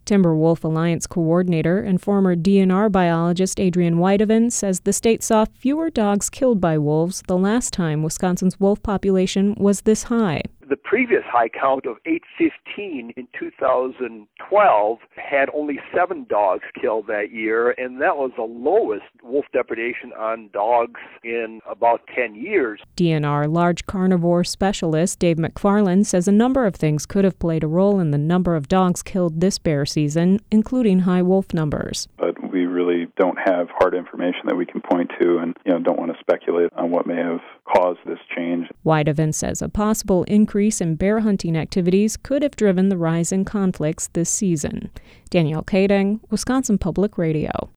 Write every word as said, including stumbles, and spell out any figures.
Timberwolf Alliance coordinator and former D N R biologist Adrian Whitehaven says the state saw fewer dogs killed by wolves the last time Wisconsin's wolf population was this high. The previous high count of eight fifteen in two thousand twelve had only seven dogs killed that year, and that was the lowest wolf depredation on dogs in about ten years. D N R large carnivore specialist Dave McFarland says a number of things could have played a role in the number of dogs killed this bear season, including high wolf numbers. But we really don't have hard information that we can point to, and you know don't want to speculate on what may have caused this change. Whitehaven says a possible increase in bear hunting activities could have driven the rise in conflicts this season. Danielle Kading, Wisconsin Public Radio.